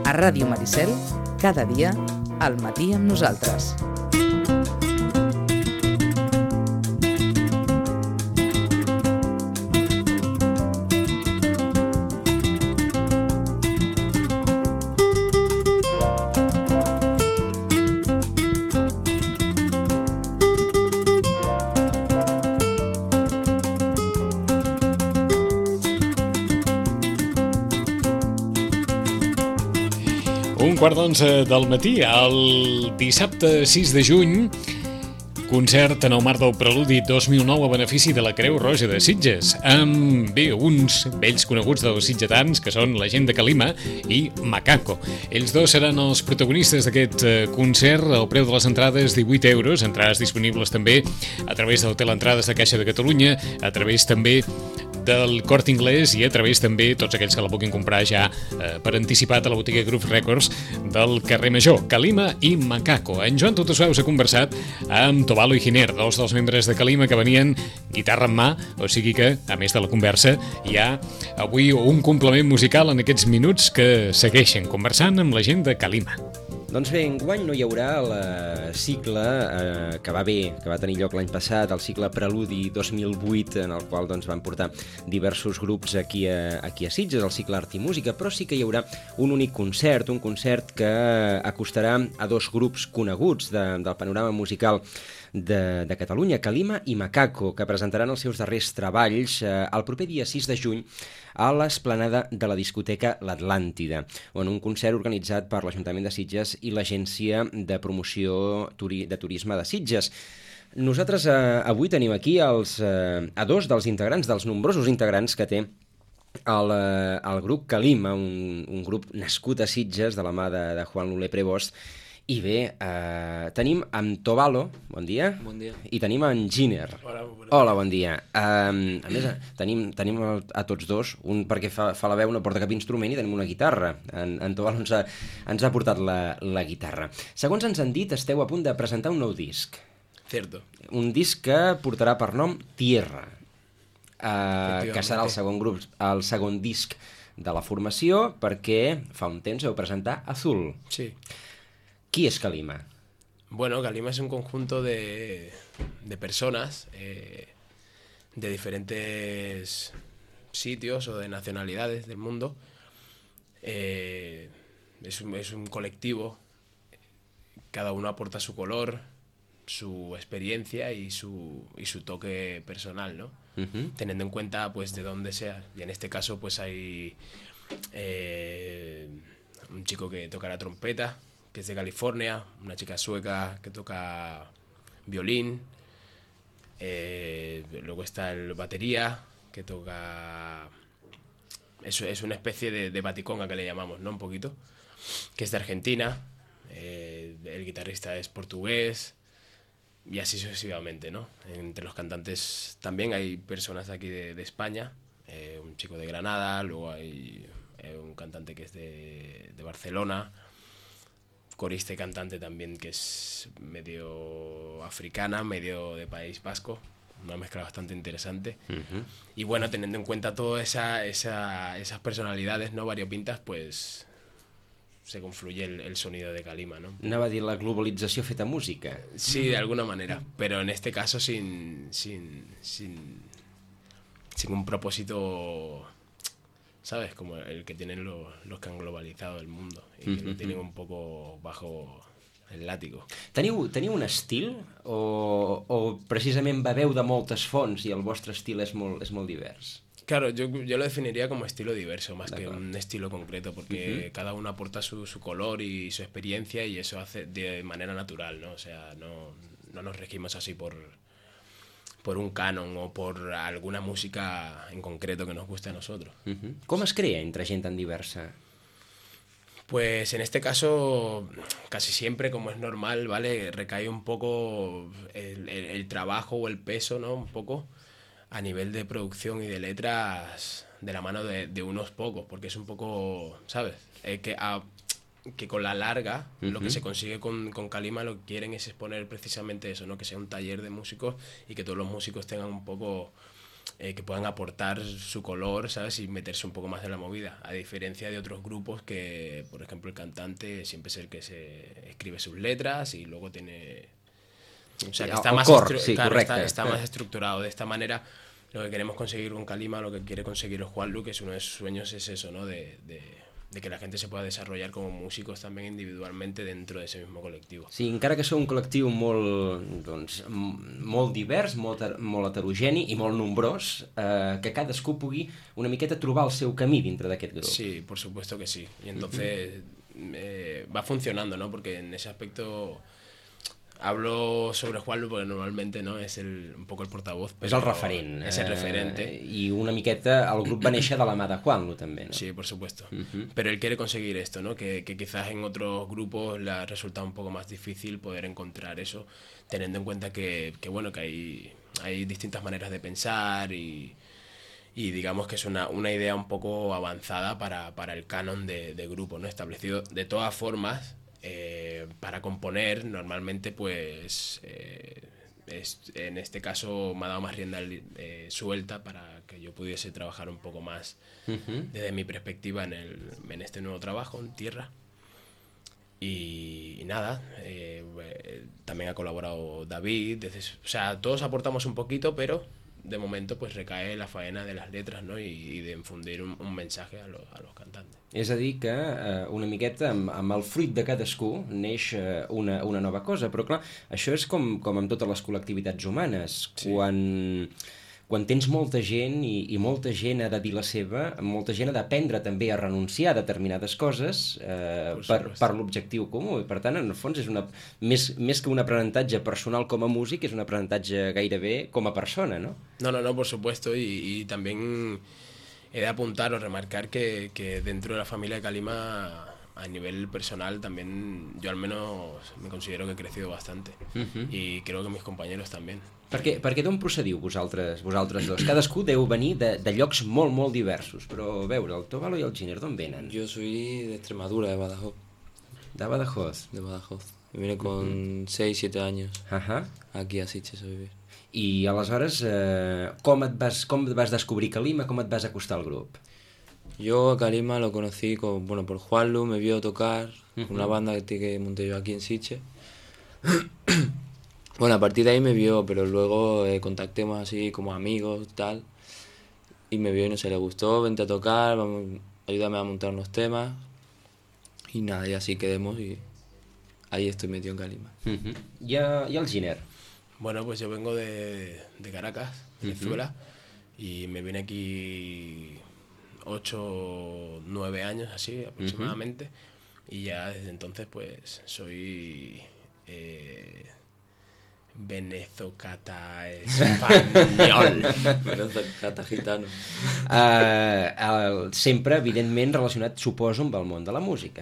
A Ràdio Maricel, cada dia, al matí amb nosaltres. Un quart d'11 del matí, el dissabte 6 de juny, concert en el marc del Preludi 2009 a benefici de la Creu Roja de Sitges, amb uns vells coneguts dels sitgetans, que són la gent de Calima i Macaco. Ells dos seran els protagonistes d'aquest concert. El preu de les entrades, 18 euros, entrades disponibles també a través del Teleentrades de Caixa de Catalunya, a través també del Corte Inglés i a través també tots aquells que la puguin comprar ja per anticipat a la botiga Group Records del carrer Major, Calima i Macaco. En Joan Totosueu s'ha conversat amb Tobalo i Giner, dos dels membres de Calima que venien guitarra en mà, o sigui que, a més de la conversa, hi ha avui un complement musical en aquests minuts que segueixen conversant amb la gent de Calima. Doncs bé, enguany no hi haurà el cicle que va tenir lloc l'any passat, el cicle Preludi 2008, en el qual doncs, van portar diversos grups aquí a Sitges, el cicle Art i Música, però sí que hi haurà un únic concert, un concert que acostarà a dos grups coneguts del panorama musical de Catalunya, Calima i Macaco, que presentaran els seus darrers treballs el proper dia 6 de juny a l'esplanada de la discoteca L'Atlàntida, on un concert organitzat per l'Ajuntament de Sitges i l'Agència de Promoció de Turisme de Sitges. Nosaltres avui tenim aquí a dos dels integrants, dels nombrosos integrants que té el grup Calima, un grup nascut a Sitges de la mà de Juan Lulé Prevost. I bé, tenim en Tobalo, bon dia. Bon dia. I tenim en Giner. Hola, bon dia. A més, tenim a tots dos, un perquè fa la veu, no porta cap instrument, i tenim una guitarra. En Tobalo ens ha portat la guitarra. Segons ens han dit, esteu a punt de presentar un nou disc. Cierto. Un disc que portarà per nom Tierra, que serà el segon disc de la formació, perquè fa un temps heu presentar Azul. Sí. ¿Qui es Calima? Bueno, Calima es un conjunto de personas de diferentes sitios o de nacionalidades del mundo. Es un colectivo, cada uno aporta su color, su experiencia y su toque personal, ¿no? Uh-huh. Teniendo en cuenta pues de dónde sea. Y en este caso pues hay un chico que toca la trompeta, que es de California, una chica sueca que toca violín, luego está el batería, que toca... Es una especie de baticonga que le llamamos, ¿no? Un poquito, que es de Argentina, el guitarrista es portugués, y así sucesivamente, ¿no? Entre los cantantes también hay personas aquí de España, un chico de Granada, luego hay un cantante que es de Barcelona, corista y cantante también que es medio africana, medio de País Vasco, una mezcla bastante interesante. Uh-huh. Y bueno, teniendo en cuenta todas esas personalidades, ¿no? Variopintas, pues se confluye el sonido de Calima, ¿no? Anava a dir la globalització feta música. Sí, de alguna manera, pero en este caso sin un propósito, ¿sabes? Como el que tienen los que han globalizado el mundo y que lo tienen un poco bajo el látigo. Teniu un estil o precisament beveu de moltes fonts i el vostre estil és molt divers? Claro, yo lo definiría como estilo diverso, más que un estilo concreto, porque cada uno aporta su color y su experiencia y eso hace de manera natural, ¿no? O sea, no nos regimos así por un canon o por alguna música en concreto que nos guste a nosotros. Uh-huh. Com es crea entre gent tan diversa? Pues en este caso, casi siempre, como es normal, ¿vale? Recae un poco el trabajo o el peso, ¿no? Un poco a nivel de producción y de letras de la mano de unos pocos, porque es un poco, ¿sabes? Que con la larga, lo que se consigue con Calima, lo que quieren es exponer precisamente eso, ¿no? Que sea un taller de músicos y que todos los músicos tengan un poco que puedan aportar su color, ¿sabes? Y meterse un poco más en la movida, a diferencia de otros grupos que, por ejemplo, el cantante siempre es el que se escribe sus letras y luego tiene... O sea, que está, más, claro, está más estructurado. De esta manera, lo que queremos conseguir con Kalima, lo que quiere conseguir el Juanlu, que es uno de sus sueños, es eso, ¿no? De que la gente se pueda desarrollar como músicos también individualmente dentro de ese mismo col·lectiu. Sí, encara que sou un col·lectiu molt, doncs, molt divers, molt heterogeni i molt nombrós, que cadascú pugui una miqueta trobar el seu camí dintre d'aquest grup. Sí, por supuesto que sí. Y entonces va funcionando, ¿no? Porque en ese aspecto... Hablo sobre Juanlu porque normalmente no es un poco el portavoz, és el referent. Es el referente. I una miqueta el grup va néixer de la mà de Juanlu també, no? Sí, por supuesto. Pero él quiere conseguir esto, ¿no? Que quizás en otros grupos le ha resultado un poco más difícil poder encontrar eso, teniendo en cuenta que bueno, que hay distintas maneras de pensar y digamos que es una idea un poco avanzada para el canon de grupo, ¿no? Establecido. De todas formas, para componer normalmente pues en este caso me ha dado más rienda suelta para que yo pudiese trabajar un poco más desde mi perspectiva en este nuevo trabajo en tierra y nada, también ha colaborado David, o sea, todos aportamos un poquito, pero de momento pues recae la faena de las letras, ¿no? y de infundir un mensaje a los cantantes. És a dir que una miqueta amb el fruit de cadascú neix una nova cosa, però clar, això és com amb totes les col·lectivitats humanes. Sí. Quan tens molta gent i molta gent ha de dir la seva, molta gent ha d'aprendre també a renunciar a determinades coses per l'objectiu comú, i per tant en el fons és més que un aprenentatge personal com a músic, és un aprenentatge gairebé com a persona, ¿no? No, por supuesto, y también he de apuntar o remarcar que dentro de la familia de Kalima, a nivel personal, también yo al menos me considero que he crecido bastante. Y creo que mis compañeros también. Perquè d'on procediu vosaltres dos? Cadascú deu venir de llocs molt, molt diversos, però a veure, el Tóbalo i el Giner, d'on venen? Yo soy de Extremadura, de Badajoz. De Badajoz? De Badajoz. Me vine con 6-7 años aquí a Sitges a vivir. I aleshores, com et vas descobrir Kalima, com et vas acostar al grup? Yo a Kalima lo conocí por Juanlu, me vio tocar con una banda que monté yo aquí en Sitges. Bueno, a partir de ahí me vio, pero luego contacté más así como amigos, tal, y me vio y no se le gustó, vente a tocar, ayúdame a montar unos temas, y nada, y así quedemos y ahí estoy metido en Kalima. ¿Y el Giner? Bueno, pues yo vengo de Caracas, Venezuela, y me vine aquí 8 o 9 años así aproximadamente, y ya desde entonces pues soy venezocata espanyol. Venezocata gitano. Sempre, evidentment, relacionat, suposo, amb el món de la música.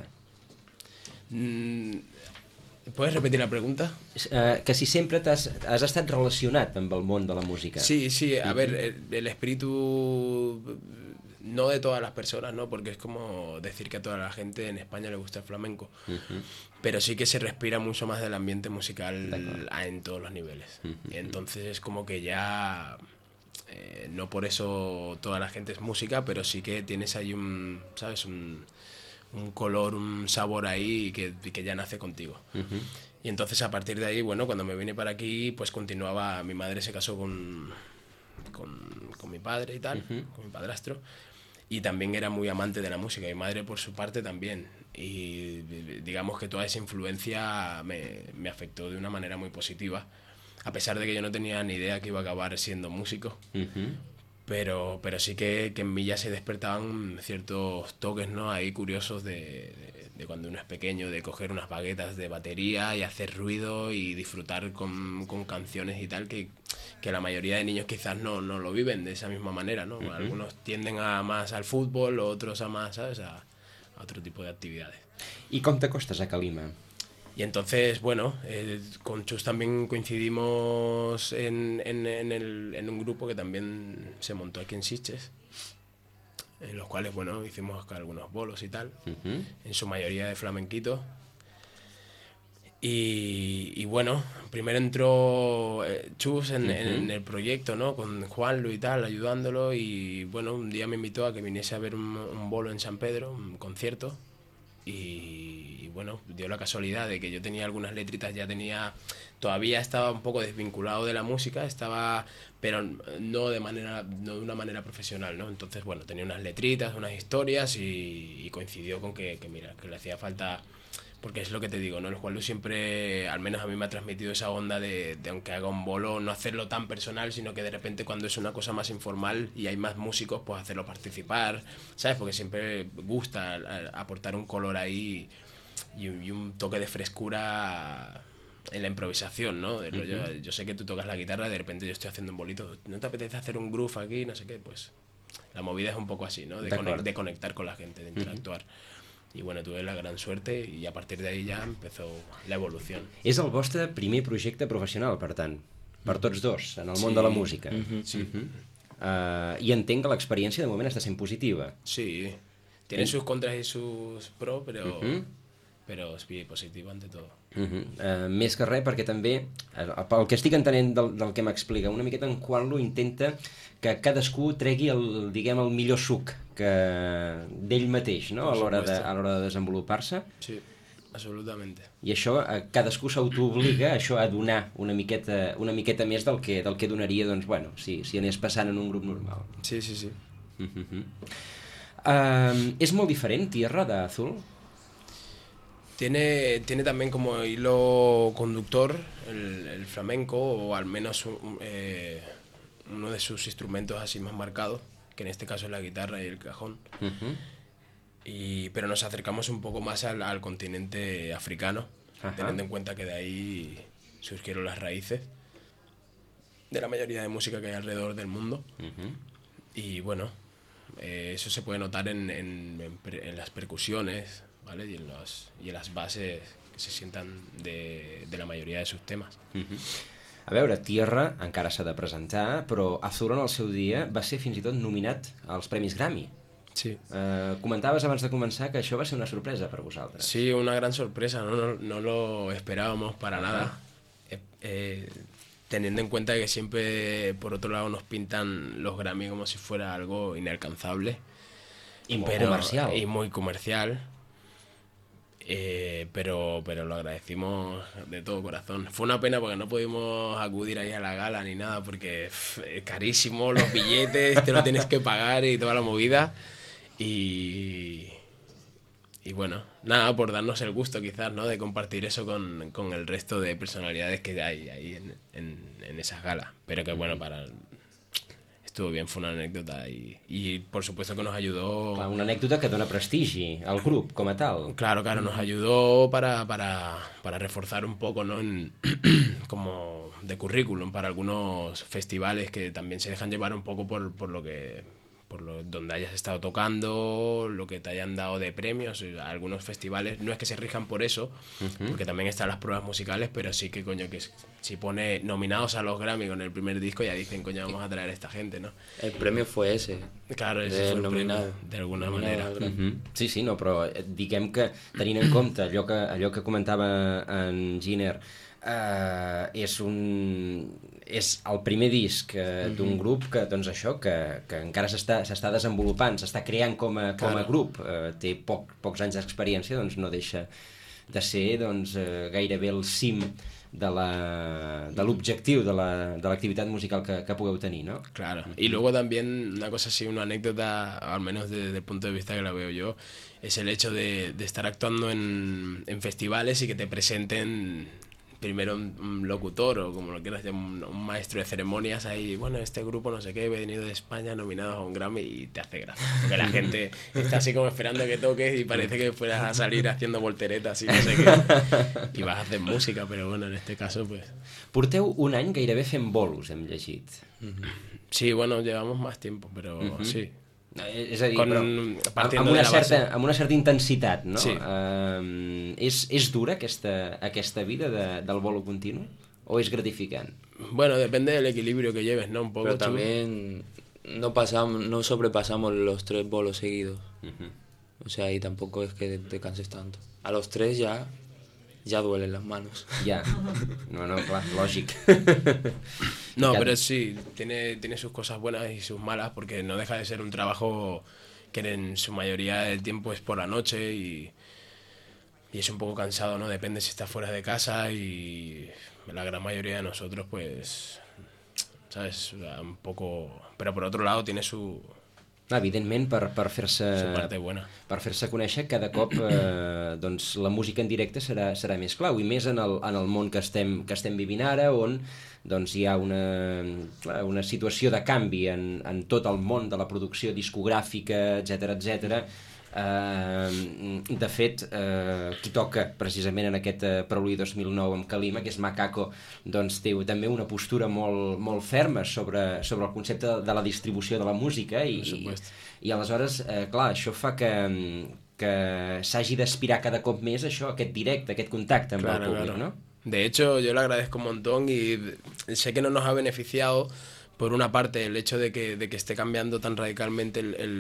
¿Puedes repetir la pregunta? Que si sempre has estat relacionat amb el món de la música. Sí, a ver, el espíritu... No de todas las personas, ¿no? Porque es como decir que a toda la gente en España le gusta el flamenco. Pero sí que se respira mucho más del ambiente musical en todos los niveles. Y entonces es como que ya... no por eso toda la gente es música, pero sí que tienes ahí un color, un sabor ahí que ya nace contigo. Y entonces a partir de ahí, bueno, cuando me vine para aquí, pues continuaba... Mi madre se casó con mi padre y tal, con mi padrastro. Y también era muy amante de la música, mi madre por su parte también, y digamos que toda esa influencia me afectó de una manera muy positiva, a pesar de que yo no tenía ni idea que iba a acabar siendo músico, pero sí que en mí ya se despertaban ciertos toques, ¿no? Ahí curiosos de cuando uno es pequeño, de coger unas baguetas de batería y hacer ruido y disfrutar con canciones y tal, que la mayoría de niños quizás no lo viven de esa misma manera, ¿no? Algunos tienden más al fútbol, otros a más, ¿sabes? A otro tipo de actividades. ¿Y cómo te acostas a Kalima? Y entonces, bueno, con Chus también coincidimos en un grupo que también se montó aquí en Sitges, en los cuales, bueno, hicimos algunos bolos y tal, en su mayoría de flamenquito. Y bueno, primero entró Chus en el proyecto, ¿no? Con Juanlu y tal, ayudándolo. Y bueno, un día me invitó a que viniese a ver un bolo en San Pedro, un concierto. Y bueno, dio la casualidad de que yo tenía algunas letritas, todavía estaba un poco desvinculado de la música, pero no de una manera profesional, ¿no? Entonces, bueno, tenía unas letritas, unas historias y coincidió con que le hacía falta, porque es lo que te digo, ¿no? El Juanlu siempre, al menos a mí me ha transmitido esa onda de aunque haga un bolo, no hacerlo tan personal, sino que de repente cuando es una cosa más informal y hay más músicos, pues hacerlo participar, ¿sabes? Porque siempre gusta aportar un color ahí y un toque de frescura en la improvisación, ¿no? Yo sé que tú tocas la guitarra, de repente yo estoy haciendo un bolito, ¿no te apetece hacer un groove aquí? No sé qué, pues la movida es un poco así, ¿no? De conectar con la gente, de interactuar. I bueno, tuve la gran suerte i a partir d'ahí ja empezó la evolució. És el vostre primer projecte professional, per tant, per tots dos, en el món de la música. Sí. I entenc que l'experiència de moment està sent positiva. Sí, tiene sus contras y sus pros, pero es positivo ante todo. Més que res perquè també, pel que estic entenent del que m'explica, una miqueta en Juanlu intenta que cadascú tregui el millor suc d'ell mateix, no? A l'hora de desenvolupar-se. Sí, absolutament. I això, cadascú s'autoobliga a donar una miqueta més del que donaria, doncs, bueno, si anés passant en un grup normal. Sí. És molt diferent Tierra d'Azul? Tiene también como hilo conductor el flamenco, o al menos uno de sus instrumentos así más marcados, que en este caso es la guitarra y el cajón. Pero nos acercamos un poco más al continente africano, teniendo en cuenta que de ahí surgieron las raíces de la mayoría de música que hay alrededor del mundo. Y bueno, eso se puede notar en las percusiones, ¿vale? Y en las bases que se sientan de la mayoría de sus temas. A veure, Tierra encara s'ha de presentar, però Azul en el seu dia va ser fins i tot nominat als Premis Grammy. Sí. Comentaves abans de començar que això va ser una sorpresa per vosaltres. Sí, una gran sorpresa, no lo esperábamos para nada. Teniendo en cuenta que siempre, por otro lado, nos pintan los Grammy como si fuera algo inalcanzable. Y muy comercial. Y muy comercial. Pero lo agradecimos de todo corazón. Fue una pena porque no pudimos acudir ahí a la gala ni nada, porque es carísimo los billetes, te lo tienes que pagar y toda la movida. Y bueno, nada, por darnos el gusto quizás, ¿no? De compartir eso con el resto de personalidades que hay ahí en esas galas. Pero que bueno, estuvo bien, fue una anécdota y por supuesto que nos ayudó... Clar, una anècdota que dona prestigi al grup com a tal. Claro, nos ayudó para reforzar un poco, ¿no? Como de currículum para algunos festivales que también se dejan llevar un poco por donde hayas estado tocando, lo que te hayan dado de premios. Algunos festivales no es que se rijan por eso, porque también están las pruebas musicales, pero sí que coño, que si pone nominados a los Grammy con el primer disco, ya dicen, coño, vamos a traer a esta gente, ¿no? El premio fue ese. Claro, ese fue el nominado, de alguna manera. Sí, no, però diguem que tenint en compte allò que comentava en Giner, és el primer disc d'un grup que, doncs això, que encara s'està desenvolupant, s'està creant com a grup, té pocs anys d'experiència, doncs no deixa de ser gairebé el cim de l'objectiu de l'activitat musical que pugueu tenir, ¿no? Claro, y luego también una cosa así, una anécdota, al menos desde el punto de vista que la veo yo, es el hecho de estar actuando en festivales y que te presenten primero un locutor, o como lo quieras llamar, un maestro de ceremonias ahí, bueno, este grupo no sé qué, he venido de España nominados a un Grammy, y te hace gracia, porque la gente está así como esperando que toques y parece que fueras a salir haciendo volteretas y no sé qué, y vas a hacer música, pero bueno, en este caso pues... Porteu un any gairebé fent bolos, hem llegit. Sí, bueno, llevamos más tiempo, però sí. És a dir, però amb una certa intensitat, no? Sí. És dura aquesta vida del bolo continu? ¿O es gratificant? Bueno, depende del equilibrio que lleves, ¿no? Un poco. Pero también no sobrepasamos los 3 bolos seguidos. O sea, y tampoco es que te canses tanto. A los 3 ya ya duelen las manos. Ja, no, clar, lògic. No, pero sí, tiene sus cosas buenas y sus malas, porque no deja de ser un trabajo que en su mayoría del tiempo es por la noche y es un poco cansado, ¿no? Depende si estás fuera de casa y la gran mayoría de nosotros, pues, ¿sabes? Un poco... Pero por otro lado tiene su Evidentment, per fer-se parte buena. per fer-se conèixer, cada cop doncs, la música en directe serà més clau, i més en el món que estem vivint ara, on doncs, hi ha una situació de canvi en tot el món de la producció discogràfica, etc. De fet, qui toca precisament en aquest Preludi 2009 amb Kalima, que és Macaco, doncs té també una postura molt ferma sobre el concepte de la distribució de la música i aleshores, clar, això fa que s'hagi d'aspirar cada cop més això, aquest directe, aquest contacte amb el públic, ¿no? De hecho, yo le agradezco un montón y sé que no nos ha beneficiado, por una parte, el hecho de que esté cambiando tan radicalmente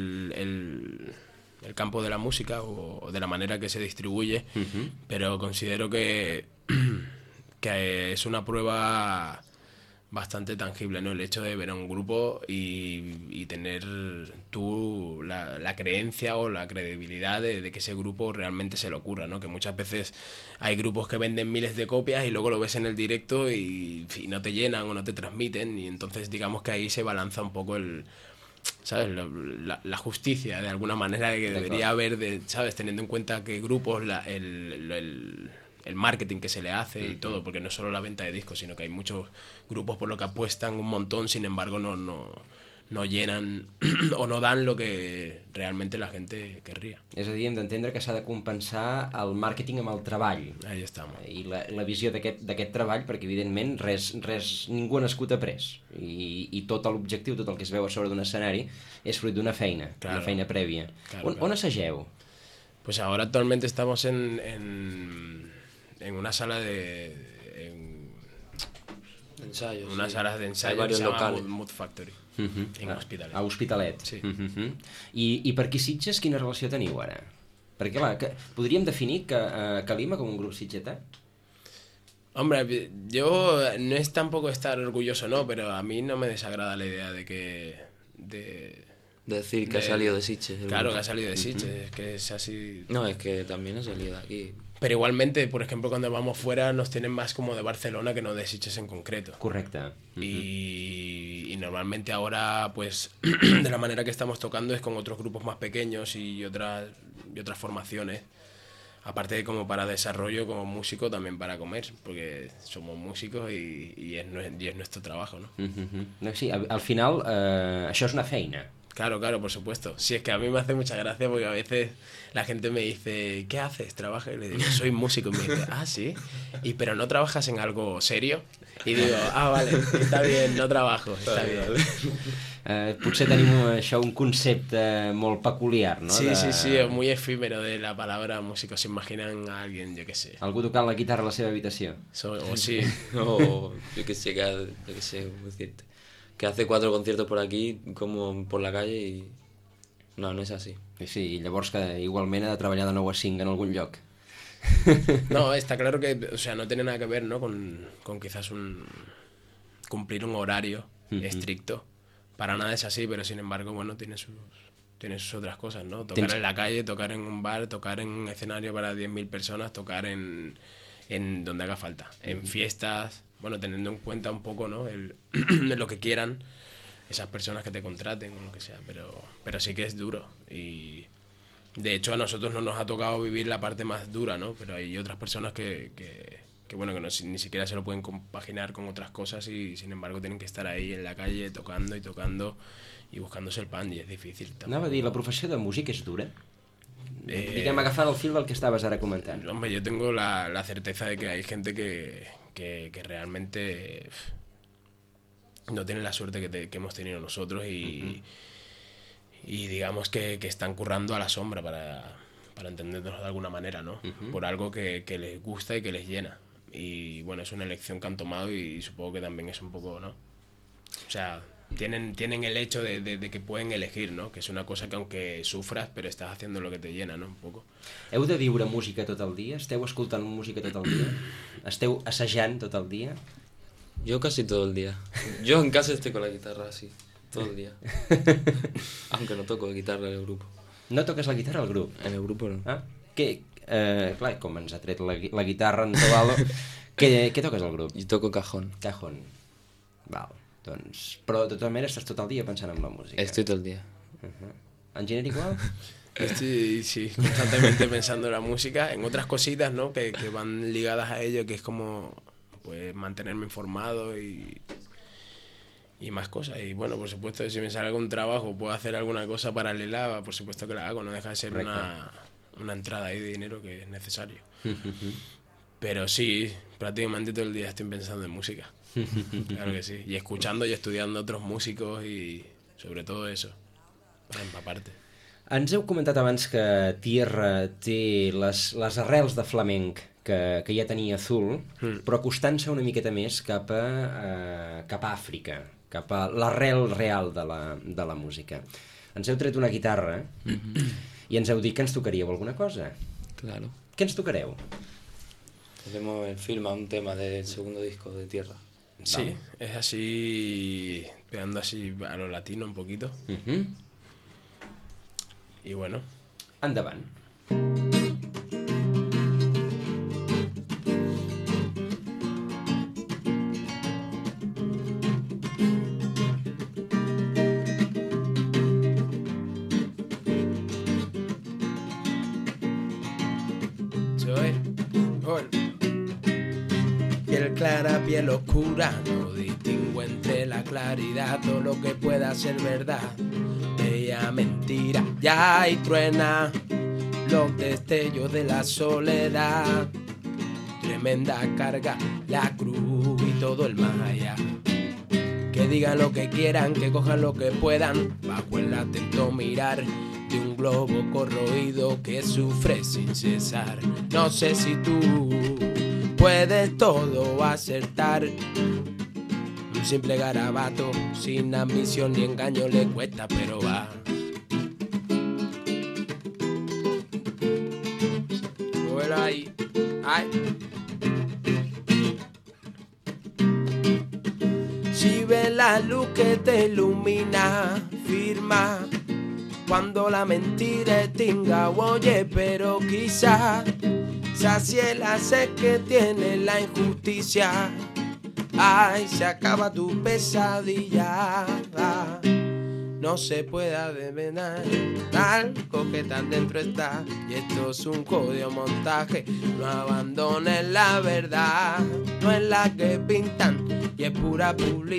el campo de la música o de la manera que se distribuye, pero considero que es una prueba bastante tangible, ¿no? El hecho de ver a un grupo y tener tú la creencia o la credibilidad de que ese grupo realmente se le ocurra, ¿no? Que muchas veces hay grupos que venden miles de copias y luego lo ves en el directo y no te llenan o no te transmiten, y entonces digamos que ahí se balanza un poco ¿sabes? La justicia, de alguna manera, que debería haber, ¿sabes? Teniendo en cuenta que grupos, el marketing que se le hace y todo, porque no es solo la venta de discos, sino que hay muchos grupos por lo que apuestan un montón, sin embargo no llenan o no dan lo que realmente la gente querría. És a dir, hem d'entendre que s'ha de compensar el màrqueting amb el treball. Ahí estamos. I la visió d'aquest treball, perquè evidentment ningú ha nascut après, i tot l'objectiu, tot el que es veu a sobre d'un escenari és fruit d'una feina, una feina prèvia. On assageu? Pues ahora actualmente estamos en una sala de Ensayos. Una sala de ensayo Hay varios que se llama locales. Mood Factory, en Hospitalet. A Hospitalet. Sí. I per aquí Sitges, quina relació teniu ara? Perquè, clar, podríem definir Kalima com un grup sitgetà? Hombre, yo no es tampoco estar orgulloso, ¿no? Pero a mí no me desagrada la idea de que... Decir que ha salido de Sitges. Claro, que ha salido de Sitges, es que es así... No, es que también ha salido de aquí. Pero igualmente, por ejemplo, cuando vamos fuera nos tienen más como de Barcelona que no de Sitges en concreto. Correcte. Y normalmente ahora, pues, de la manera que estamos tocando es con otros grupos más pequeños y otras formaciones. Aparte de como para desarrollo como músico, también para comer, porque somos músicos y es nuestro trabajo, ¿no? Sí, al final això és una feina. Claro, por supuesto. Sí, es que a mí me hace mucha gracia porque a veces la gente me dice, ¿qué haces? ¿Trabajas? Y le digo, soy músico. Y me dice, ah, ¿sí? ¿Pero no trabajas en algo serio? Y digo, vale, está bien, no trabajo, está bien. Potser tenim això un concepte molt peculiar, no? Sí, es muy efímero de la palabra músico. Se imaginan a alguien, yo qué sé. Algú tocant la guitarra a la seva habitació. O sí. O yo que sé, ¿cómo decirte? Que hace 4 conciertos por aquí, como por la calle, y... No es así. Sí, i llavors que igualment ha de treballar de 9 a 5 en algun lloc. No, está claro que, o sea, no tiene nada que ver, ¿no? Con quizás cumplir un horario estricto. Para nada es así, pero sin embargo, bueno, tiene sus otras cosas, ¿no? Tocar en la calle, tocar en un bar, tocar en un escenario para 10.000 personas, tocar en donde haga falta, en fiestas, bueno, teniendo en cuenta un poco, ¿no? Lo que quieran esas personas que te contraten o lo que sea, pero sí que es duro y de hecho a nosotros no nos ha tocado vivir la parte más dura, ¿no? Pero hay otras personas que bueno, que ni siquiera se lo pueden compaginar con otras cosas y sin embargo tienen que estar ahí en la calle tocando y buscándose el pan, y es difícil también. Anava a dir, la professió de músic és dura? Diguem, agafant el fil del que estaves ara comentant. Hombre, yo tengo la certeza de que hay gente que realmente no tiene la suerte que hemos tenido nosotros y digamos que están currando a la sombra para entendernos de alguna manera, ¿no? Por algo que les gusta y que les llena. Y bueno, es una elección que han tomado y supongo que también es un poco, ¿no? O sea, tienen el hecho de que pueden elegir, ¿no? Que es una cosa que aunque sufras, pero estás haciendo lo que te llena, ¿no? Un poco. Heu de viure música tot el dia? Esteu escoltant música tot el dia? Esteu assajant tot el dia? Yo casi todo el día. Yo en casa estoy con la guitarra así, todo el día. Aunque no toco guitarra en el grupo. No toques la guitarra al grup? En el grupo no. Ah? Clar, com ens ha tret la guitarra en Tobalo, què toques al grup? Yo toco cajón. Cajón. Val, doncs... Però de totes maneres estàs tot el dia pensant en la música. Estoy todo el día. En Giner igual? Estoy, sí, constantemente pensando en la música, en otras cositas, ¿no? Que van ligadas a ello, que es como pues mantenerme informado y más cosas. Y bueno, por supuesto, si me sale algún trabajo, puedo hacer alguna cosa paralela, por supuesto que la hago, no deja de ser una entrada ahí de dinero que es necesario. Pero sí, prácticamente todo el día estoy pensando en música. Claro que sí. Y escuchando y estudiando a otros músicos y sobre todo eso, para empaparte. Ens heu comentat abans que Tierra té les arrels de flamenc que ja tenia Azul, però acostant-se una miqueta més cap a Àfrica, cap a l'arrel real de la música. Ens heu tret una guitarra i ens heu dit que ens tocaríeu alguna cosa. Claro. Què ens tocareu? Hacemos el Firma, un tema del segundo disco de Tierra. Sí, es así, pegando así a lo latino un poquito. Y bueno. Endavant. Piel clara, piel oscura, no distingo entre la claridad, todo lo que pueda ser verdad, bella mentira, ya y truena los destellos de la soledad, tremenda carga, la cruz y todo el más allá. Que digan lo que quieran, que cojan lo que puedan, bajo el atento mirar de un globo corroído que sufre sin cesar. No sé si tú puedes todo acertar. Un simple garabato, sin ambición ni engaño le cuesta, pero va. Bueno, ahí. Ay. Si ves la luz que te ilumina, firma. Cuando la mentira extinga, oye, pero quizá sacie la sed que tiene la injusticia. Ay, se acaba tu pesadilla. No se puede adivinar algo que tan dentro está. Y esto es un jodido montaje. No abandones la verdad. No es la que pintan y es pura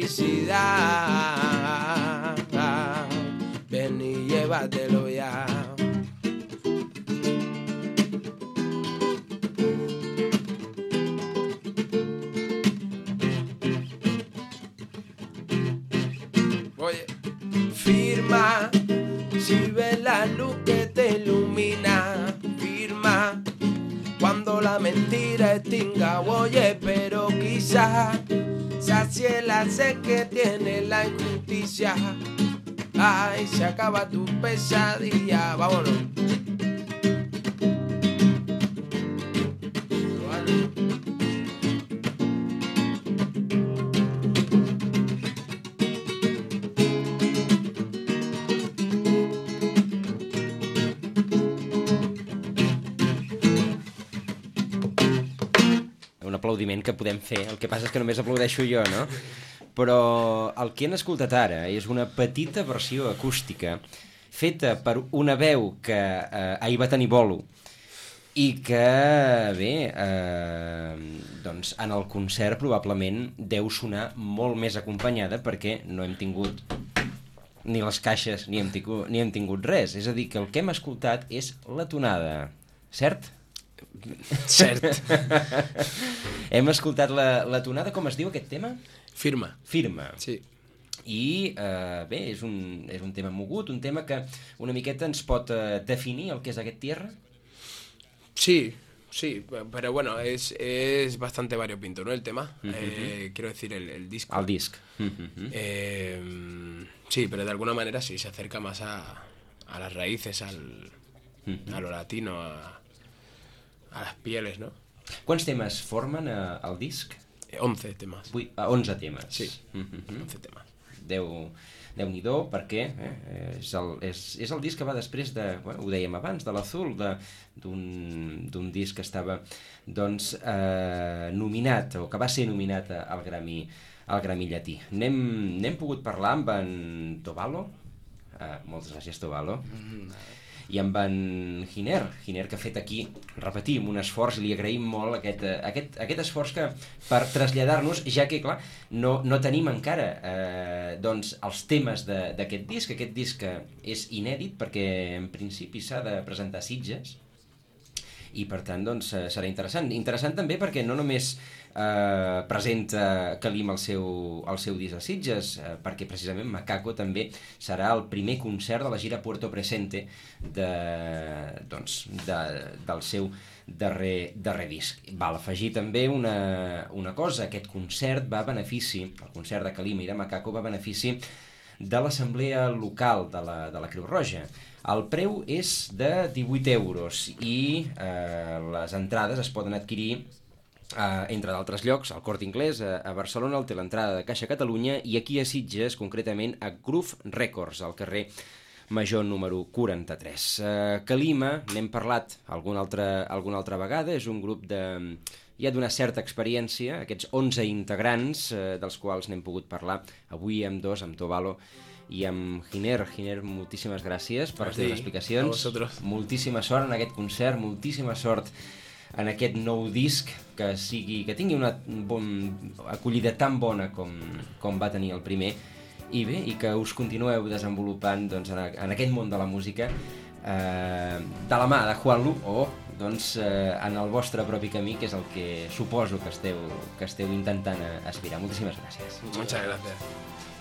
publicidad. Ven y llévatelo ya. Oye, firma, si ves la luz que te ilumina, firma, cuando la mentira extinga, oye, pero quizá sacie la sed que tiene la injusticia. Ay, se acaba tu pesadilla, vámonos. Un aplaudiment que podem fer, el que passa és que només aplaudeixo jo, no? Però el que han escoltat ara és una petita versió acústica feta per una veu que ahir va tenir bolo i que, bé, doncs en el concert probablement deu sonar molt més acompanyada perquè no hem tingut ni les caixes ni hem tingut res. És a dir, que el que hem escoltat és la tonada, cert? Cert. Hem escoltat la tonada, com es diu aquest tema? Firma. Firma. Sí. I bé, és un tema mogut, un tema que una miqueta ens pot definir el que és aquest Tierra? Sí, Sí, pero bueno, es bastante variopinto, ¿no? El tema. Quiero decir, el disco. El disc. Sí, pero de alguna manera sí se acerca más a las raíces, a lo latino, a las pieles, ¿no? Quants temes formen el disc? 11 temas. 11 temes. Sí, 11 temes. Déu-n'hi-do, perquè és el disc que va després de, bueno, ho dèiem abans, de l'Azul, d'un disc que estava doncs, nominat, o que va ser nominat al Grammy Llatí. N'hem pogut parlar amb en Tobalo, moltes gràcies Tobalo, i amb en Giner, que ha fet aquí, repetim, un esforç, i li agraïm molt aquest esforç que per traslladar-nos, ja que, clar, no tenim encara doncs, els temes d'aquest disc. Aquest disc és inèdit perquè en principi s'ha de presentar a Sitges, i per tant doncs, serà interessant. Interessant també perquè no només presenta Kalim el seu disc a Sitges, perquè precisament Macaco també serà el primer concert de la gira Puerto Presente del seu darrer disc. Val afegir també una cosa, aquest concert va a benefici, el concert de Kalim i de Macaco va a benefici de l'assemblea local de la Creu Roja. El preu és de 18 euros i les entrades es poden adquirir entre d'altres llocs, al Corte Inglés, a Barcelona, el té l'entrada de Caixa Catalunya, i aquí a Sitges, concretament a Groove Records, al carrer Major número 43. Kalima, n'hem parlat alguna altra vegada, és un grup ja d'una certa experiència, aquests 11 integrants, dels quals n'hem pogut parlar avui amb dos, amb Tobalo i amb Giner. Giner, moltíssimes gràcies per les teves explicacions. Moltíssima sort en aquest concert, moltíssima sort en aquest nou disc, que tingui una acollida tan bona com va tenir el primer, i bé, i que us continueu desenvolupant doncs, en aquest món de la música de la mà de Juanlu, o doncs, en el vostre propi camí, que és el que suposo que esteu intentant aspirar. Moltíssimes gràcies. Muchas gracias.